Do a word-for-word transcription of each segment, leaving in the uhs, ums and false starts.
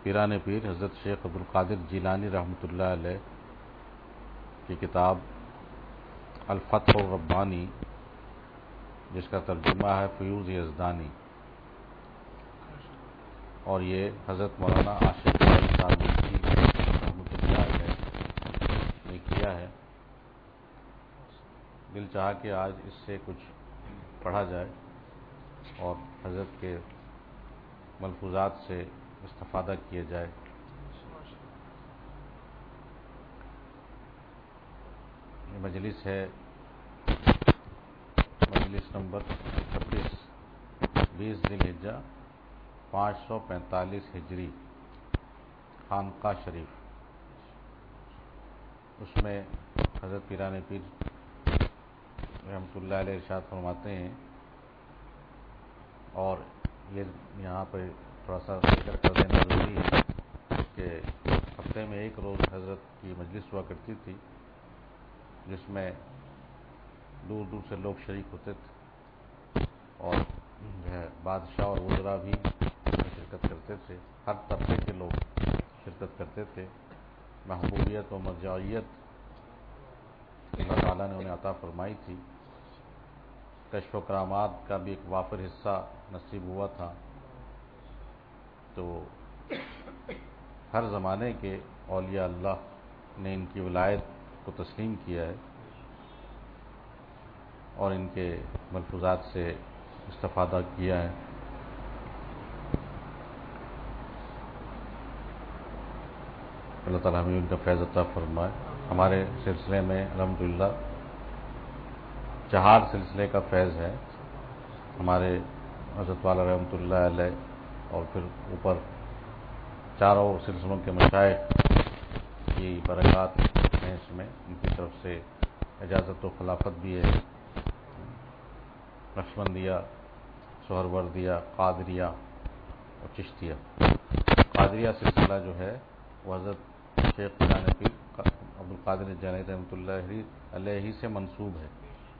پیران پیر حضرت شیخ عبدالقادر جیلانی رحمۃ اللہ علیہ کی کتاب الفتح الربانی، جس کا ترجمہ ہے فیوز یزدانی، اور یہ حضرت مولانا عاشق صاحب رحمۃ اللہ علیہ نے کیا ہے۔ دل چاہا کہ آج اس سے کچھ پڑھا جائے اور حضرت کے ملفوظات سے استفادہ کیا جائے۔ یہ مجلس ہے مجلس نمبر چھبیس، بیس ذی الحجہ پانچ سو پینتالیس ہجری، خانقاہ شریف۔ اس میں حضرت پیران پیر رحمۃ اللہ علیہ ارشاد فرماتے ہیں، اور یہ یہاں پہ تھوڑا سا ذکر کر دینا ضروری ہے کہ ہفتے میں ایک روز حضرت کی مجلس ہوا کرتی تھی، جس میں دور دور سے لوگ شریک ہوتے تھے، اور جو ہے بادشاہ اور وزراء بھی شرکت کرتے تھے، ہر طبقے کے لوگ شرکت کرتے تھے۔ محبوبیت و مرجعیت اللہ تعالیٰ نے انہیں عطا فرمائی تھی، کشف و کرامات کا بھی ایک وافر حصہ نصیب ہوا تھا۔ تو ہر زمانے کے اولیاء اللہ نے ان کی ولایت کو تسلیم کیا ہے اور ان کے ملفوظات سے استفادہ کیا ہے۔ اللہ تعالیٰ ہمیں ان کا فیض عطا فرمائے۔ ہمارے سلسلے میں الحمدللہ چہار سلسلے کا فیض ہے، ہمارے حضرت والا رحمۃ اللہ علیہ، اور پھر اوپر چاروں سلسلوں کے مشائخ کی برکات ہیں اس میں، ان کی طرف سے اجازت و خلافت بھی ہے۔ نقشبندیہ، سہروردیہ، قادریہ اور چشتیہ۔ قادریہ سلسلہ جو ہے وہ حضرت شیخ پیران پیر عبدالقادر جیلانی رحمۃ اللہ علیہ ہی سے منسوب ہے۔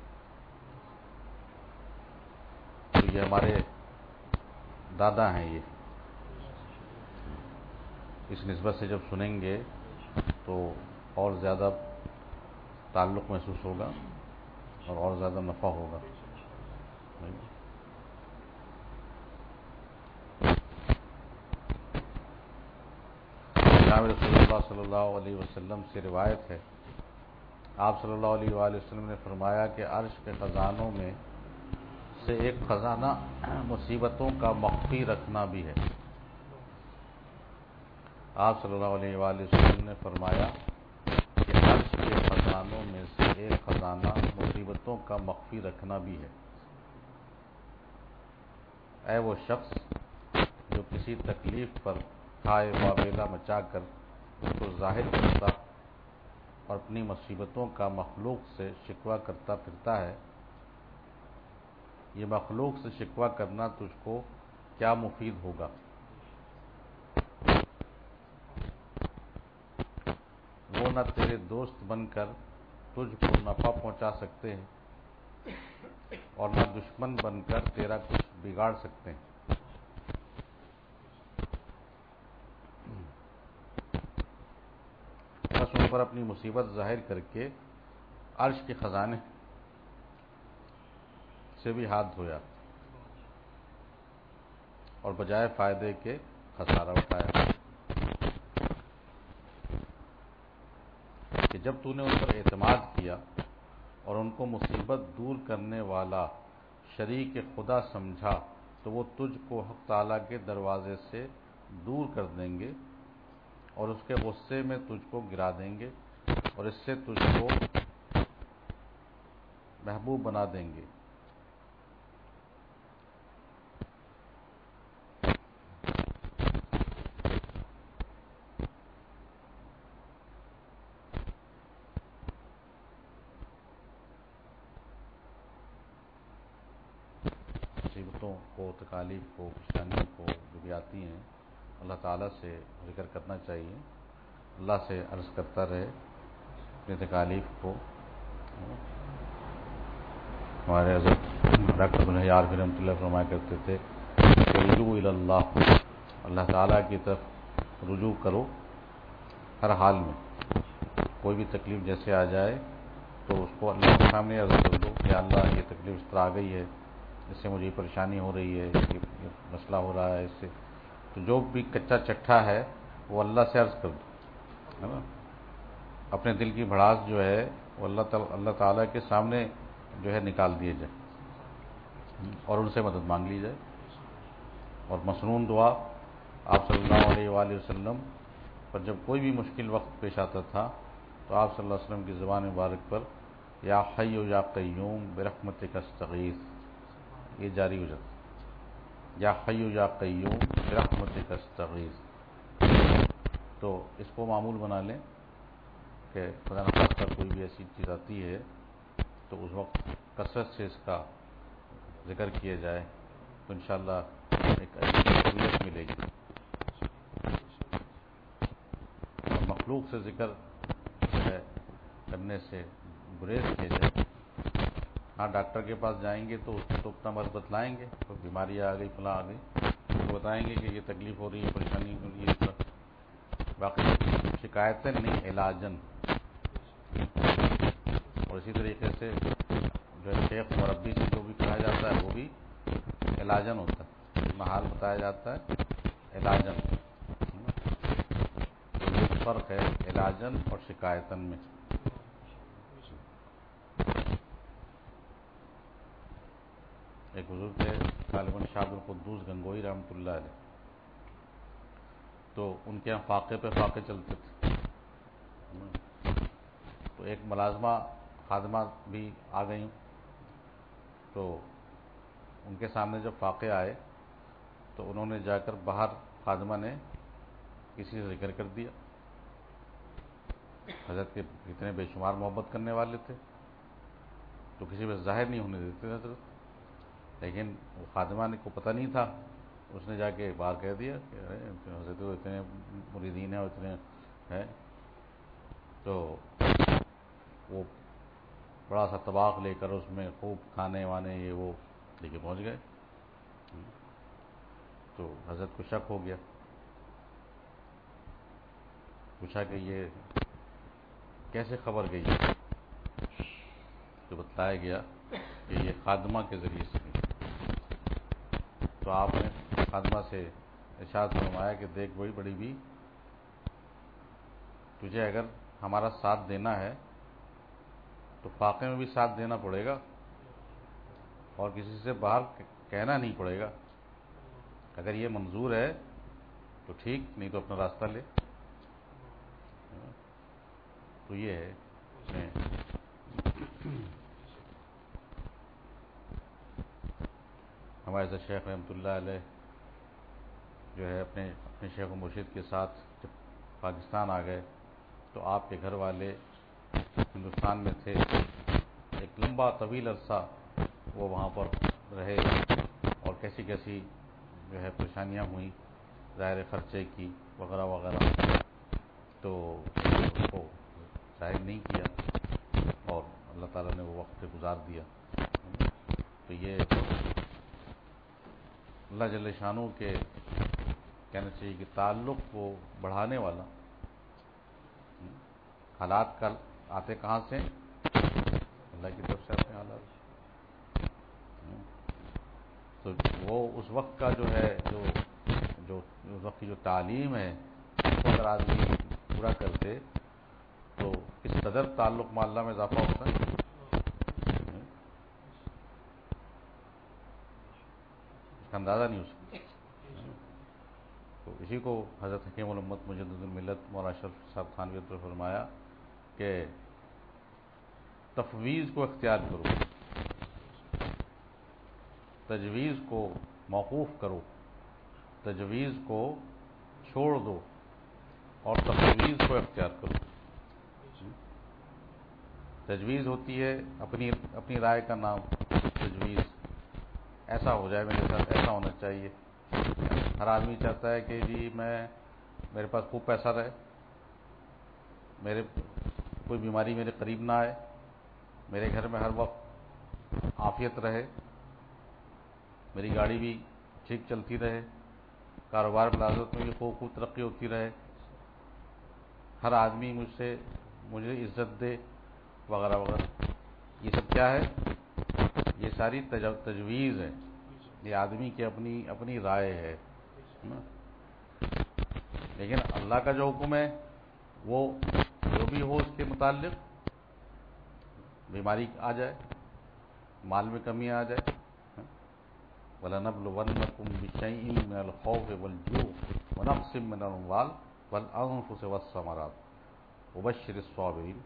تو یہ ہمارے دادا ہیں، یہ اس نسبت سے جب سنیں گے تو اور زیادہ تعلق محسوس ہوگا اور اور زیادہ نفع ہوگا۔ جناب رسول اللہ صلی اللہ علیہ وسلم سے روایت ہے، آپ صلی اللہ علیہ وآلہ وسلم نے فرمایا کہ عرش کے خزانوں میں سے ایک خزانہ مصیبتوں کا مخفی رکھنا بھی ہے۔ آپ صلی اللہ علیہ وآلہ وسلم نے فرمایا کہ عرش کے خزانوں میں سے ایک خزانہ مصیبتوں کا مخفی رکھنا بھی ہے۔ اے وہ شخص جو کسی تکلیف پر کھائے واویلا مچا کر اس کو ظاہر کرتا اور اپنی مصیبتوں کا مخلوق سے شکوہ کرتا پھرتا ہے، یہ مخلوق سے شکوہ کرنا تجھ کو کیا مفید ہوگا؟ وہ نہ تیرے دوست بن کر تجھ کو نفع پہنچا سکتے ہیں اور نہ دشمن بن کر تیرا کچھ بگاڑ سکتے ہیں۔ بس ان پر اپنی مصیبت ظاہر کر کے عرش کے خزانے سے بھی ہاتھ دھویا اور بجائے فائدے کے خسارہ اٹھایا، کہ جب تو نے ان پر اعتماد کیا اور ان کو مصیبت دور کرنے والا شریک خدا سمجھا تو وہ تجھ کو حق تعالیٰ کے دروازے سے دور کر دیں گے اور اس کے غصے میں تجھ کو گرا دیں گے اور اس سے تجھ کو محبوب بنا دیں گے۔ مصیبتوں کو، تکالیف کو، پریشانیوں کو جو بھی آتی ہیں، اللہ تعالیٰ سے ذکر کرنا چاہیے، اللہ سے عرض کرتا رہے اپنی تکالیف کو۔ ہمارے حضرت ڈاکٹر بن حیار رحمۃ اللہ فرمایا کرتے تھے کہ رجوع الی اللہ، اللہ تعالیٰ کی طرف رجوع کرو ہر حال میں، کوئی بھی تکلیف جیسے آ جائے تو اس کو اللہ کے سامنے عرض کر دو کہ اللہ یہ تکلیف اس طرح آ گئی ہے، اس سے مجھے پریشانی ہو رہی ہے، یہ مسئلہ ہو رہا ہے، اس سے تو جو بھی کچا چٹھا ہے وہ اللہ سے عرض کر دو، ہے نا. اپنے دل کی بھڑاس جو ہے وہ اللہ تعالیٰ اللہ تعالیٰ کے سامنے جو ہے نکال دیے جائے اور ان سے مدد مانگ لی جائے. اور مسنون دعا آپ صلی اللہ علیہ وآلہ وسلم پر جب کوئی بھی مشکل وقت پیش آتا تھا تو آپ صلی اللہ علیہ وسلم کی زبان مبارک پر یا حی یا قیوم برحمتک استغیث یہ جاری ہو جاتا، یا حی یا قیوم برحمتک استغیث. تو اس کو معمول بنا لیں کہ خدا نخواستہ کوئی بھی ایسی چیز آتی ہے تو اس وقت کثرت سے اس کا ذکر کیا جائے تو انشاءاللہ ایک قبولیت ملے گی. اور مخلوق سے ذکر جو ہے کرنے سے گریز کیا جائے. ہاں ڈاکٹر کے پاس جائیں گے تو اس کو تو اپنا مرض بتلائیں گے، کوئی بیماری آ گئی فلاں آ گئی تو بتائیں گے کہ یہ تکلیف ہو رہی ہے، پریشانی ہو رہی ہے. باقی شکایتیں نہیں، علاجن. اور اسی طریقے سے جو ہے شیخ مربی سے جو بھی کہا جاتا ہے وہ بھی علاجن ہوتا ہے، محال بتایا جاتا ہے علاجن. تو یہ فرق ہے علاجن اور شکایتن میں. ایک بزرگ تھے غالباً شاہ عبد القدوس گنگوئی رحمۃ اللہ علیہ، تو ان کے یہاں فاقے پہ فاقے چلتے تھے. تو ایک ملازمہ خادمہ بھی آ گئیں تو ان کے سامنے جب فاقے آئے تو انہوں نے جا کر باہر خادمہ نے کسی سے ذکر کر دیا. حضرت کے اتنے بے شمار محبت کرنے والے تھے تو کسی پہ ظاہر نہیں ہونے دیتے حضرت، لیکن وہ خادمہ نے کو پتہ نہیں تھا. اس نے جا کے باہر کہہ دیا کہ حضرت تو اتنے مریدین ہیں اور اتنے ہیں. تو وہ بڑا سا طباق لے کر اس میں خوب کھانے وانے یہ وہ لے کے پہنچ گئے. تو حضرت کو شک ہو گیا، پوچھا کہ یہ کیسے خبر گئی؟ تو بتلایا گیا کہ یہ خادمہ کے ذریعے سے گئی. تو آپ نے خادمہ سے ارشاد فرمایا کہ دیکھ بڑی بڑی بھی، تجھے اگر ہمارا ساتھ دینا ہے تو فاقے میں بھی ساتھ دینا پڑے گا اور کسی سے باہر کہنا نہیں پڑے گا. اگر یہ منظور ہے تو ٹھیک، نہیں تو اپنا راستہ لے. تو یہ ہے ہمارے سے شیخ رحمۃ اللہ علیہ جو ہے اپنے اپنے شیخ و مرشد کے ساتھ جب پاکستان آ گئے تو آپ کے گھر والے ہندوستان میں تھے. ایک لمبا طویل عرصہ وہ وہاں پر رہے اور کیسی کیسی جو ہے پریشانیاں ہوئیں ظاہر خرچے کی وغیرہ وغیرہ. تو اس کو ظاہر نہیں کیا اور اللہ تعالیٰ نے وہ وقت سے گزار دیا. تو یہ اللہ جل شانہ کے کہنا چاہیے کہ تعلق کو بڑھانے والا. حالات کل آتے کہاں سے؟ اللہ کی طرف سے آتے ہیں حالات. تو وہ اس وقت کا جو ہے جو جو اس وقت کی جو تعلیم ہے اس کو اگر آدمی پورا کرتے تو اس قدر تعلق مع اللہ میں اضافہ ہوتا ہے. اس کا اندازہ نہیں ہو سکتا. تو اسی کو حضرت حکیم الامت مجدد الملت مولانا اشرف صاحب تھانوی نے فرمایا کہ تفویض کو اختیار کرو، تجویز کو موقوف کرو، تجویز کو چھوڑ دو اور تفویض کو اختیار کرو. تجویز ہوتی ہے اپنی اپنی رائے کا نام تجویز، ایسا ہو جائے میرے ساتھ، ایسا ہونا چاہیے. ہر آدمی چاہتا ہے کہ جی میں میرے پاس خوب پیسہ رہے، میرے کوئی بیماری میرے قریب نہ آئے، میرے گھر میں ہر وقت عافیت رہے، میری گاڑی بھی ٹھیک چلتی رہے، کاروبار ملازمت میں بھی خوب خوب ترقی ہوتی رہے، ہر آدمی مجھ سے مجھے عزت دے وغیرہ وغیرہ. یہ سب کیا ہے؟ یہ ساری تجویز ہے، یہ آدمی کی اپنی اپنی رائے ہے نا. لیکن اللہ کا جو حکم ہے وہ جو بھی ہو اس کے متعلق، بیماری آ جائے، مال میں کمی آ جائے، وَلَنَبْلُوَنَّكُمْ بِشَيْءٍ مِّنَ الْخَوْفِ وَالْجُوعِ وَنَقْصٍ مِّنَ الْأَمْوَالِ وَالْأَنفُسِ وَالثَّمَرَاتِ وَبَشِّرِ الصَّابِرِينَ.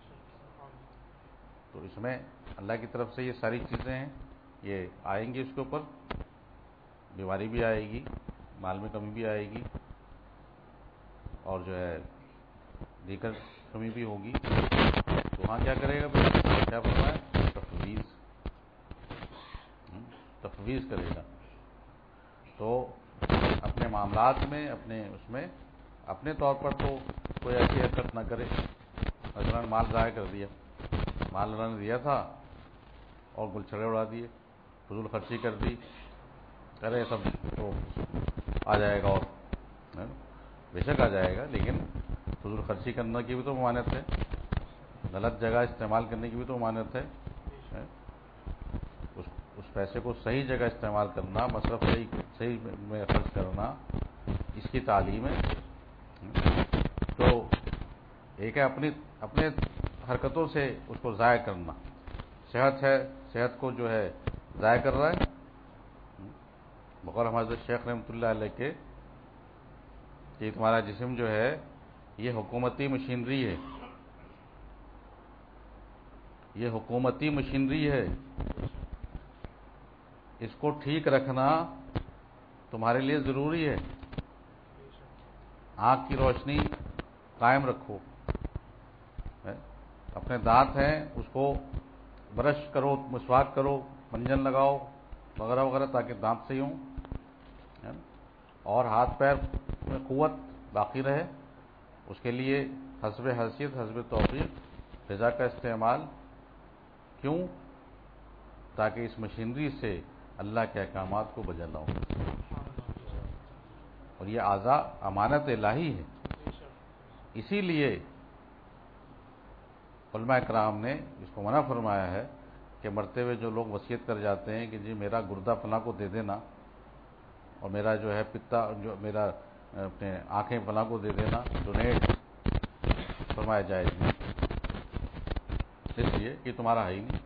تو اس میں اللہ کی طرف سے یہ ساری چیزیں ہیں، یہ آئیں گی، اس کے اوپر بیماری بھی آئے گی، مال میں کمی بھی آئے گی، اور جو ہے دیگر کمی بھی ہوگی. تو وہاں کیا کرے گا بھائی؟ کیا فرمایا؟ تفویض تفویض کرے گا. تو اپنے معاملات میں، اپنے اس میں اپنے طور پر تو کوئی ایسی حرکت نہ کرے. مثلا مال ضائع کر دیا، مال اللہ نے دیا تھا اور گلچھڑے اڑا دیے، فضول خرچی کر دی، ارے سب تو آ جائے گا، اور بے شک آ جائے گا، لیکن فضول خرچی کرنے کی بھی تو ممانعت ہے، غلط جگہ استعمال کرنے کی بھی تو ممانعت ہے. اس اس پیسے کو صحیح جگہ استعمال کرنا، مصرف صحیح صحیح میں خرچ کرنا، اس کی تعلیم ہے. تو ایک ہے اپنی اپنے حرکتوں سے اس کو ضائع کرنا. صحت ہے، صحت کو جو ہے ضائع کر رہا ہے. بقول حضرت شیخ رحمۃ اللہ علیہ کے کہ تمہارا جسم جو ہے یہ حکومتی مشینری ہے، یہ حکومتی مشینری ہے، اس کو ٹھیک رکھنا تمہارے لیے ضروری ہے. آنکھ کی روشنی قائم رکھو، اپنے دانت ہیں اس کو برش کرو، مسواک کرو، منجن لگاؤ وغیرہ وغیرہ، تاکہ دانت صحیح ہوں، اور ہاتھ پیر میں قوت باقی رہے. اس کے لیے حسب حیثیت، حسب توفیق غذا کا استعمال. کیوں؟ تاکہ اس مشینری سے اللہ کے احکامات کو بجا لاؤں. اور یہ اعضاء امانت الہی ہے. اسی لیے علماء کرام نے اس کو منع فرمایا ہے کہ مرتے ہوئے جو لوگ وصیت کر جاتے ہیں کہ جی میرا گردہ فلاں کو دے دینا، اور میرا جو ہے پتا جو میرا اپنے آنکھیں فلاں کو دے دینا، ڈونیٹ فرمایا جائے گی، اس لیے کہ تمہارا ہے ہی نہیں،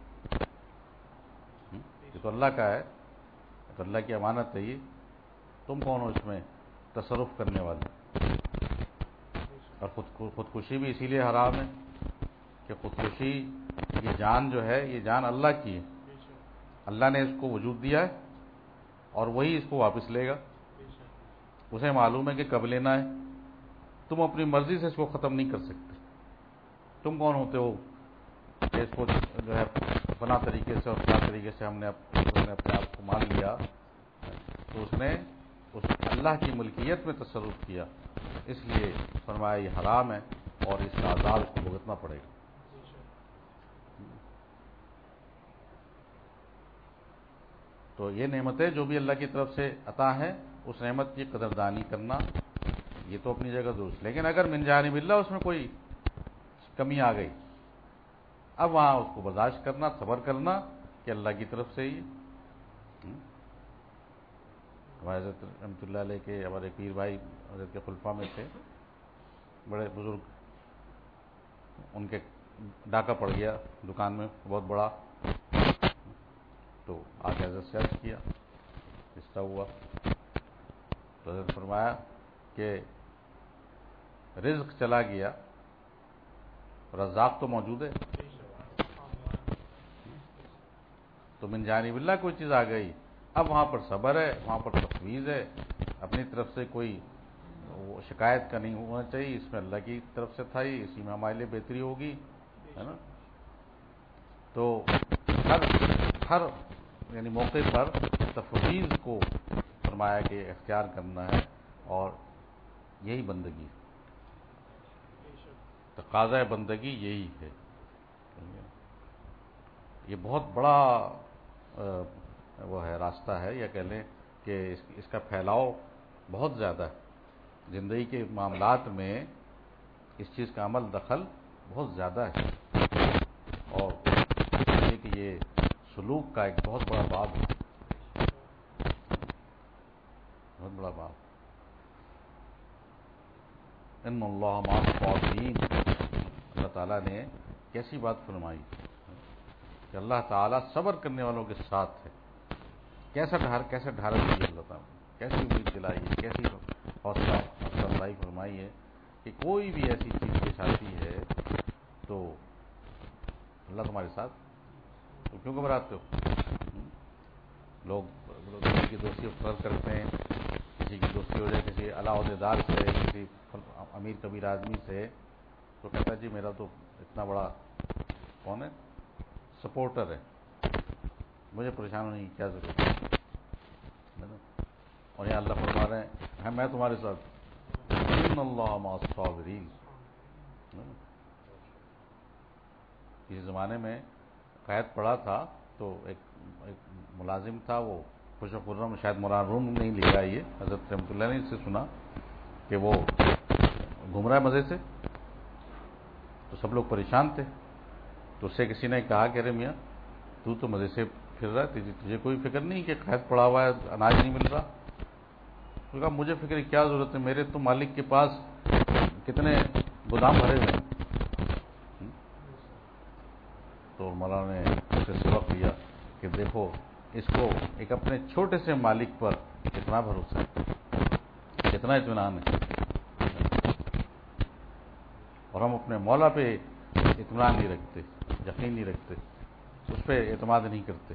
یہ تو اللہ کا ہے، تو اللہ کی امانت ہے. یہ تم کون ہو اس میں تصرف کرنے والے؟ اور خود خودکشی بھی اسی لیے حرام ہے کہ خودکشی، یہ جان جو ہے یہ جان اللہ کی ہے، اللہ نے اس کو وجود دیا ہے اور وہی اس کو واپس لے گا. اسے معلوم ہے کہ کب لینا ہے. تم اپنی مرضی سے اس کو ختم نہیں کر سکتے. تم کون ہوتے ہو کہ اس کو جو ہے فلاں طریقے سے اور فلاں طریقے سے ہم نے اپنے آپ کو مان لیا. تو اس نے اس اللہ کی ملکیت میں تصرف کیا، اس لیے فرمایا یہ حرام ہے اور اس کا عذاب اس کو بھگتنا پڑے گا. تو یہ نعمتیں جو بھی اللہ کی طرف سے عطا ہیں، اس نعمت کی قدردانی کرنا یہ تو اپنی جگہ درست. لیکن اگر من جانب اللہ اس میں کوئی کمی آ گئی، اب وہاں اس کو برداشت کرنا، صبر کرنا کہ اللہ کی طرف سے ہی. ہمارے حضرت رحمۃ اللہ علیہ کے ہمارے پیر بھائی حضرت کے خلفاء میں تھے، بڑے بزرگ، ان کے ڈاکہ پڑ گیا دکان میں بہت بڑا، تو آ کے حضرت سے عرض کیا، اس طرح ہوا. تو حضرت فرمایا کہ رزق چلا گیا، رزاق تو موجود ہے. تو من جانب اللہ کوئی چیز آ گئی، اب وہاں پر صبر ہے، وہاں پر تفویض ہے. اپنی طرف سے کوئی شکایت کا نہیں ہونا چاہیے، اس میں اللہ کی طرف سے تھا، ہی اسی میں ہمارے لیے بہتری ہوگی، ہے نا. تو ہر ہر یعنی موقع پر تفویض کو فرمایا کہ اختیار کرنا ہے، اور یہی بندگی، تقاضۂ بندگی یہی ہے. یہ بہت بڑا وہ ہے، راستہ ہے، یا کہہ لیں کہ اس کا پھیلاؤ بہت زیادہ ہے، زندگی کے معاملات میں اس چیز کا عمل دخل بہت زیادہ ہے، اور یہ کہ یہ سلوک کا ایک بہت بڑا باب ہے، بہت بڑا باب۔ ان اللہ مع الصابرین، اللہ تعالیٰ نے کیسی بات فرمائی کہ اللہ تعالیٰ صبر کرنے والوں کے ساتھ ہے۔ کیسا ڈھار کیسا ڈھارس دی اللہ تعالیٰ، کیسی امید دلائی ہے، کیسی حوصلہ حوصلہ افزائی فرمائی ہے کہ کوئی بھی ایسی چیز پیش آتی ہے تو اللہ تمہارے ساتھ، تو کیوں گھبراتے ہو؟ لوگ کسی کی دوستی فرض کرتے ہیں، کسی کی دوستی ہو جائے کسی اعلیٰ عہدیدار سے، کسی امیر کبیر آدمی سے، تو کہتا ہے جی میرا تو اتنا بڑا کون ہے، سپورٹر ہے، مجھے پریشان ہونے کی کیا ضرورت ہے؟ اور یہاں اللہ فرما رہے ہیں میں تمہارے ساتھ، ان اللہ مع الصابرین۔ کسی زمانے میں قید پڑا تھا تو ایک ایک ملازم تھا، وہ خوش و خرم، شاید مولانا روم نہیں لکھا یہ، حضرت رحمۃ اللہ نے اس سے سنا کہ وہ گھوم رہا ہے مزے سے، تو سب لوگ پریشان تھے، تو اس سے کسی نے کہا کہ ارے میاں تو تو مزے سے پھر رہا ہے، تجھے کوئی فکر نہیں کہ قید پڑا ہوا ہے، اناج نہیں مل رہا؟ تو کہا مجھے فکر کی کیا ضرورت ہے، میرے تو مالک کے پاس کتنے گودام بھرے ہوئے ہیں۔ تو مولانا نے اسے سبق لیا کہ دیکھو اس کو ایک اپنے چھوٹے سے مالک پر کتنا بھروسہ ہے، کتنا اطمینان ہے، اور ہم اپنے مولا پہ اطمینان نہیں رکھتے، یقین نہیں رکھتے، اس پہ اعتماد نہیں کرتے۔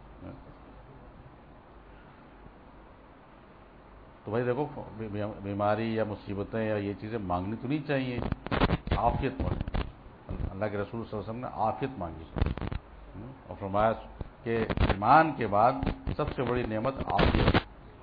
تو بھائی دیکھو بیماری یا مصیبتیں یا یہ چیزیں مانگنی تو نہیں چاہیے، عافیت مانگی، اللہ کے رسول صلی اللہ علیہ وسلم نے عافیت مانگی، اور فرمایا کہ ایمان کے بعد سب سے بڑی نعمت عافیت،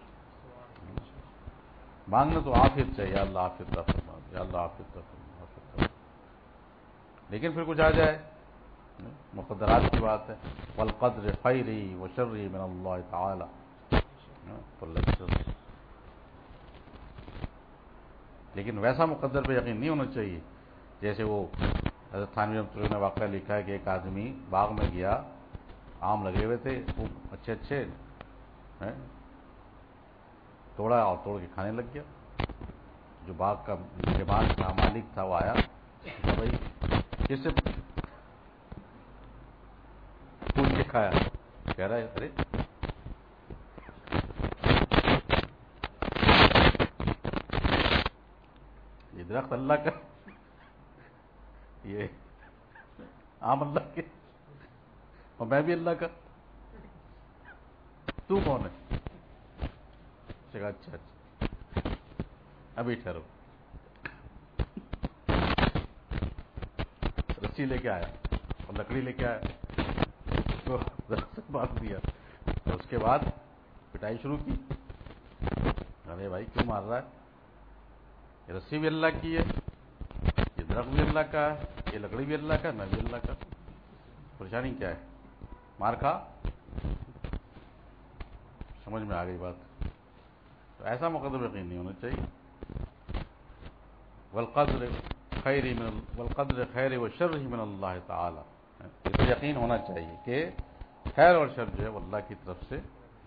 مانگنا تو عافیت چاہیے، یا اللہ عافیت عطا فرما، یا اللہ عافیت عطا فرما، عافیت عطا فرما۔ لیکن پھر کچھ آ جائے، مقدرات کی بات ہے، والقدر خیرہ وشرہ من اللہ تعالی، تو اللہ کی طرف سے، لیکن ویسا مقدر پہ یقین نہیں ہونا چاہیے جیسے وہ حضرت تھانوی رحمۃ اللہ نے واقعہ لکھا ہے کہ ایک آدمی باغ میں گیا، آم لگے ہوئے تھے خوب اچھے اچھے، توڑا اور توڑ کے کھانے لگ گیا۔ جو باغ کا نگہبان تھا، مالک تھا، وہ آیا کہ بھائی کس سے پوچھ کے کھایا؟ کہہ رہا ہے ارے یہ درخت اللہ کا، یہ آم اللہ کے، اور میں بھی اللہ کا، تو کون ہے؟ اچھا اچھا ابھی ٹھہرو، رسی لے کے آیا اور لکڑی لے کے آیا، اس کو درخت سے باندھ دیا، اور اس کے بعد پٹائی شروع کی۔ ارے بھائی کیوں مار رہا ہے؟ یہ رسی بھی اللہ کی ہے، یہ درخت بھی اللہ کا ہے، یہ لکڑی بھی اللہ کا ہے، میں بھی اللہ کا، پریشانی کیا ہے؟ مار کھا۔ سمجھ میں آ گئی بات؟ تو ایسا مقدر یقین نہیں ہونا چاہیے۔ والقدر خیر من والقدر خیر و شر من اللہ تعالی، اس یقین ہونا چاہیے کہ خیر اور شر جو ہے وہ اللہ کی طرف سے،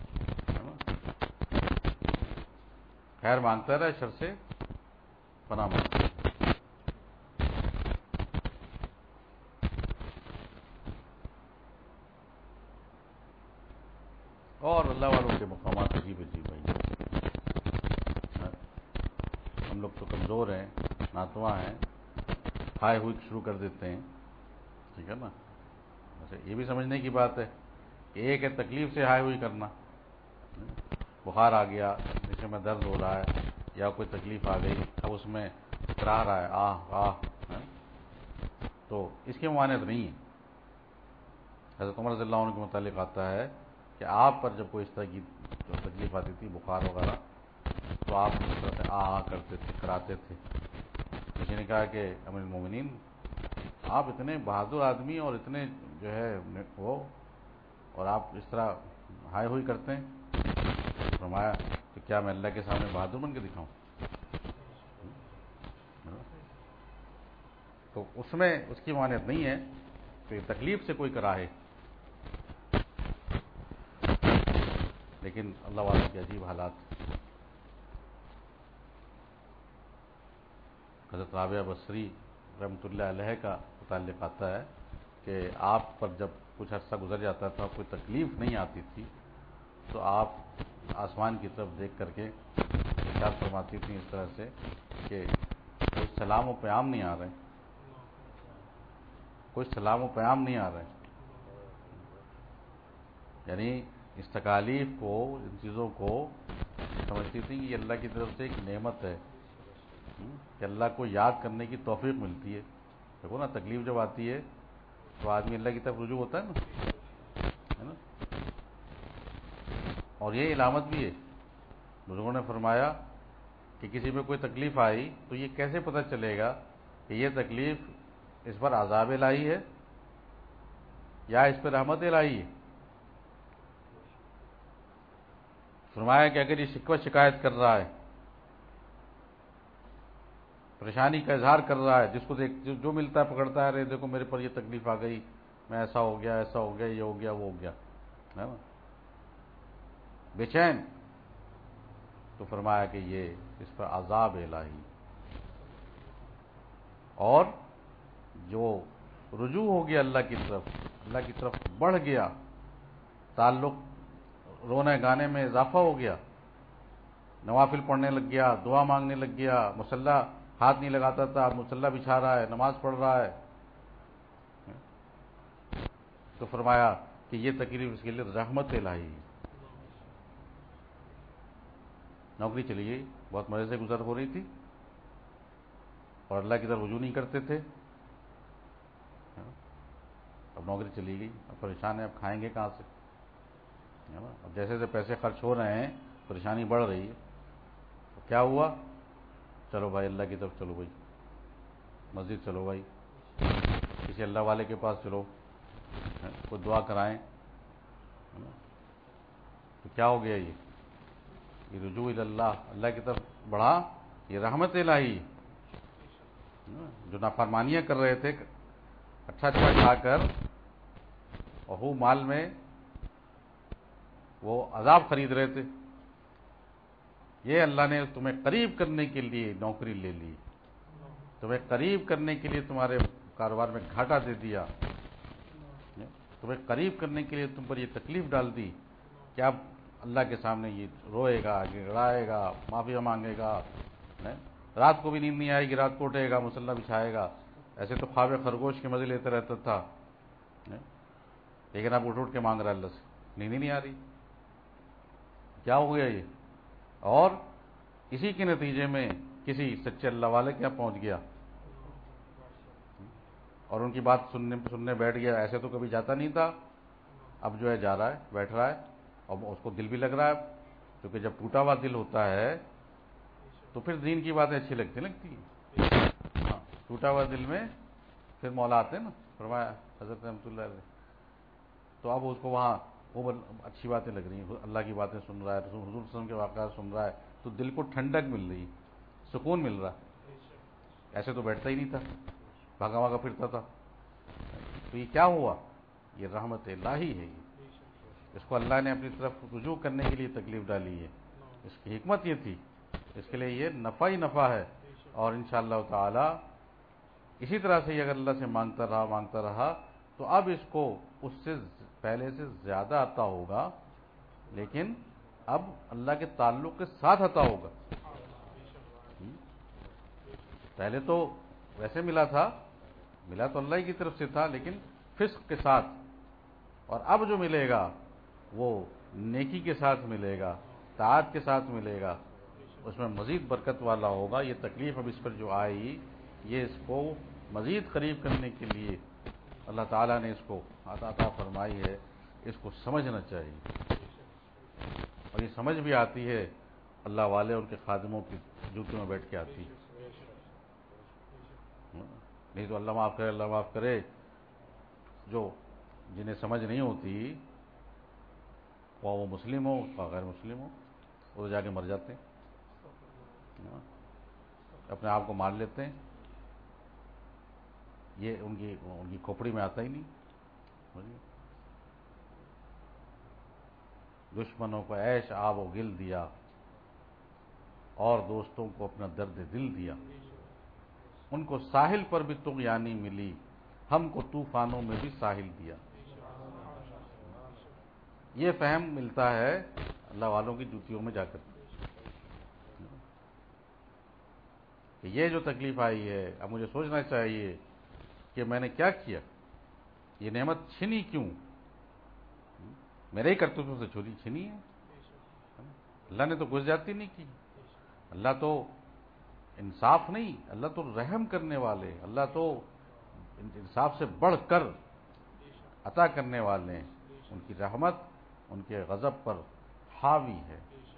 خیر مانگتا رہے، شر سے پناہ مانگتا رہے۔ اور اللہ والوں کے مقامات عجیب عجیب ہیں، ہم لوگ تو کمزور ہیں، ناتواں ہیں، ہائے ہوئی شروع کر دیتے ہیں، ٹھیک ہے نا؟ ویسے یہ بھی سمجھنے کی بات ہے کہ ایک ہے تکلیف سے ہائے ہوئی کرنا، بخار آ گیا، جسم میں درد ہو رہا ہے یا کوئی تکلیف آ گئی، اب اس میں اترا رہا ہے آہ آہ، تو اس کی ممانعت نہیں ہے۔ حضرت عمر رضی اللہ عنہ کے متعلق آتا ہے کہ آپ پر جب کوئی اس طرح کی جو تکلیف آتی تھی، بخار وغیرہ، تو آپ اس طرح سے آ آ کرتے تھے، کراتے تھے۔ کسی نے کہا کہ امیر المومنین آپ اتنے بہادر آدمی اور اتنے جو ہے وہ، اور آپ اس طرح ہائے ہوئی کرتے ہیں؟ فرمایا تو کیا میں اللہ کے سامنے بہادر بن کے دکھاؤں؟ تو اس میں اس کی مانعت نہیں ہے کہ تکلیف سے کوئی کراہے، لیکن اللہ والوں کے عجیب حالات۔ حضرت رابعہ بصری رحمۃ اللہ علیہ کا متعلق آتا ہے کہ آپ پر جب کچھ عرصہ گزر جاتا تھا، کوئی تکلیف نہیں آتی تھی، تو آپ آسمان کی طرف دیکھ کر کے ارشاد فرماتی تھیں اس طرح سے کہ کوئی سلام و پیام نہیں آ رہے، کوئی سلام و پیام نہیں آ رہے، یعنی اس تکالیف کو، ان چیزوں کو سمجھتی تھی کہ یہ اللہ کی طرف سے ایک نعمت ہے کہ اللہ کو یاد کرنے کی توفیق ملتی ہے۔ دیکھو نا، تکلیف جب آتی ہے تو آدمی اللہ کی طرف رجوع ہوتا ہے نا، ہے نا؟ اور یہ علامت بھی ہے، بزرگوں نے فرمایا کہ کسی پہ کوئی تکلیف آئی تو یہ کیسے پتہ چلے گا کہ یہ تکلیف اس پر عذاب الہی ہے یا اس پہ رحمت الہی ہے؟ فرمایا کہ اگر یہ شکوہ شکایت کر رہا ہے، پریشانی کا اظہار کر رہا ہے، جس کو دیکھ جو, جو ملتا ہے پکڑتا ہے، ارے دیکھو میرے پر یہ تکلیف آ گئی، میں ایسا ہو گیا، ایسا ہو گیا، یہ ہو گیا، وہ ہو گیا، ہے نا، بے چین، تو فرمایا کہ یہ اس پر عذاب الہی۔ اور جو رجوع ہو گیا اللہ کی طرف، اللہ کی طرف بڑھ گیا، تعلق رونے گانے میں اضافہ ہو گیا، نوافل پڑھنے لگ گیا، دعا مانگنے لگ گیا، مصلی ہاتھ نہیں لگاتا تھا، مصلی بچھا رہا ہے، نماز پڑھ رہا ہے، تو فرمایا کہ یہ تکلیف اس کے لیے رحمت الہی ہے۔ نوکری چلی گئی، بہت مزے سے گزر ہو رہی تھی اور اللہ کی طرف رجوع نہیں کرتے تھے، اب نوکری چلی گئی، اب پریشان ہے، اب کھائیں گے کہاں سے، اب جیسے جیسے پیسے خرچ ہو رہے ہیں پریشانی بڑھ رہی ہے، تو کیا ہوا؟ چلو بھائی اللہ کی طرف چلو، بھائی مسجد چلو، بھائی کسی اللہ والے کے پاس چلو، کوئی دعا کرائیں، تو کیا ہو گیا؟ یہ یہ رجوع اللہ، اللہ کی طرف بڑھا، یہ رحمت الہی۔ جو نافرمانیاں کر رہے تھے، اچھا اچھا کھا کر اور وہ مال میں وہ عذاب خرید رہے تھے، یہ اللہ نے تمہیں قریب کرنے کے لیے نوکری لے لی، تمہیں قریب کرنے کے لیے تمہارے کاروبار میں گھاٹا دے دیا، تمہیں قریب کرنے کے لیے تم پر یہ تکلیف ڈال دی کہ اب اللہ کے سامنے یہ روئے گا، گڑگڑائے گا، معافی مانگے گا، رات کو بھی نیند نہیں آئے گی، رات کو اٹھے گا، مصلی بچھائے گا، ایسے تو خواب خرگوش کے مزے لیتے رہتا تھا، لیکن اب اٹھ اٹھ کے مانگ رہا اللہ سے، نیند ہی نہیں آ رہی، کیا ہو گیا یہ؟ اور اسی کے نتیجے میں کسی سچے اللہ والے کے یہاں پہنچ گیا اور ان کی بات سننے سننے بیٹھ گیا، ایسے تو کبھی جاتا نہیں تھا، اب جو ہے جا رہا ہے، بیٹھ رہا ہے، اور اس کو دل بھی لگ رہا ہے، کیونکہ جب ٹوٹا ہوا دل ہوتا ہے تو پھر دین کی باتیں اچھی لگتی لگتی ہیں، ہاں، ٹوٹا ہوا دل میں پھر مولا آتے ہیں نا، فرمایا حضرت رحمۃ اللہ علیہ، تو اب اس کو وہاں وہ اچھی باتیں لگ رہی ہیں، اللہ کی باتیں سن رہا ہے، حضور صلی اللہ علیہ وسلم کے واقعات سن رہا ہے، تو دل کو ٹھنڈک مل رہی، سکون مل رہا، ایسے تو بیٹھتا ہی نہیں تھا، بھاگا بھاگا پھرتا تھا، تو یہ کیا ہوا؟ یہ رحمت الہی ہے، یہ اس کو اللہ نے اپنی طرف رجوع کرنے کے لیے تکلیف ڈالی ہے، اس کی حکمت یہ تھی، اس کے لیے یہ نفع ہی نفع ہے، اور انشاءاللہ تعالی اسی طرح سے یہ اگر اللہ سے مانگتا رہا مانگتا رہا تو اب اس کو اس سے پہلے سے زیادہ عطا ہوگا، لیکن اب اللہ کے تعلق کے ساتھ عطا ہوگا، پہلے تو ویسے ملا تھا، ملا تو اللہ کی طرف سے تھا لیکن فسق کے ساتھ، اور اب جو ملے گا وہ نیکی کے ساتھ ملے گا، طاعت کے ساتھ ملے گا، اس میں مزید برکت والا ہوگا۔ یہ تکلیف اب اس پر جو آئی، یہ اس کو مزید قریب کرنے کے لیے اللہ تعالیٰ نے اس کو عطا فرمائی ہے، اس کو سمجھنا چاہیے، اور یہ سمجھ بھی آتی ہے اللہ والے ان کے خادموں کی جوتوں میں بیٹھ کے آتی ہے، نہیں تو اللہ معاف کرے، اللہ معاف کرے، جو جنہیں سمجھ نہیں ہوتی، وہ وہ مسلم ہو یا غیر مسلم ہو، وہ جا کے مر جاتے ہیں، اپنے آپ کو مار لیتے ہیں، یہ ان کی ان کی کھوپڑی میں آتا ہی نہیں۔ دشمنوں کو عیش آب و گل دیا اور دوستوں کو اپنا درد دل دیا، ان کو ساحل پر بھی طغیانی ملی، ہم کو طوفانوں میں بھی ساحل دیا۔ یہ فہم ملتا ہے اللہ والوں کی جوتیوں میں جا کر کہ یہ جو تکلیف آئی ہے، اب مجھے سوچنا چاہیے کہ میں نے کیا کیا، یہ نعمت چھنی کیوں؟ میرے ہی کرتوتوں سے چوری چھنی ہے، اللہ نے تو گھس جاتی نہیں کی۔ اللہ تو انصاف نہیں، اللہ تو رحم کرنے والے، اللہ تو انصاف سے بڑھ کر عطا کرنے والے ہیں، ان کی رحمت ان کے غضب پر حاوی ہے۔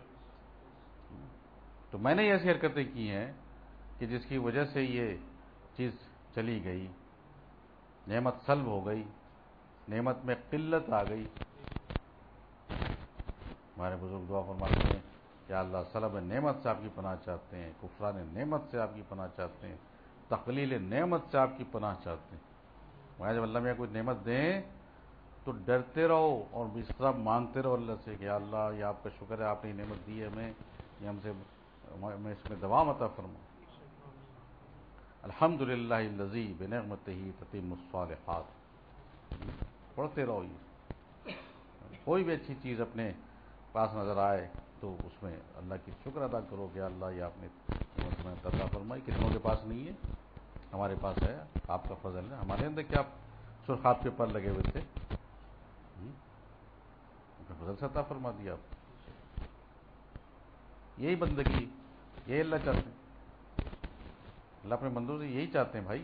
تو میں نے ایسی حرکتیں کی ہیں کہ جس کی وجہ سے یہ چیز چلی گئی، نعمت سلب ہو گئی، نعمت میں قلت آ گئی۔ ہمارے بزرگ دعا فرماتے ہیں کہ اللہ سلب نعمت سے آپ کی پناہ چاہتے ہیں، کفران نعمت سے آپ کی پناہ چاہتے ہیں، تقلیل نعمت سے آپ کی پناہ چاہتے ہیں۔ مگر جب اللہ میں کوئی نعمت دیں تو ڈرتے رہو اور اس طرح مانگتے رہو اللہ سے کہ اللہ یہ آپ کا شکر ہے، آپ نے یہ نعمت دی ہے ہمیں، یہ ہم سے میں اس میں دوام عطا فرما۔ الحمدللہ الذی بنعمتہ تتم الصالحات، پڑھتے رہو۔ یہ کوئی بھی اچھی چیز اپنے پاس نظر آئے تو اس میں اللہ کی شکر ادا کرو کہ اللہ یہ آپ نے نعمت عطا فرمائی، کتنوں کے پاس نہیں ہے، ہمارے پاس ہے، آپ کا فضل ہے۔ ہمارے اندر کیا سرخاب کے پر لگے ہوئے تھے، فضل سے عطا فرما دیا آپ۔ یہی بندگی، یہی اللہ چاہتے ہیں، اللہ اپنے بندوں سے یہی چاہتے ہیں بھائی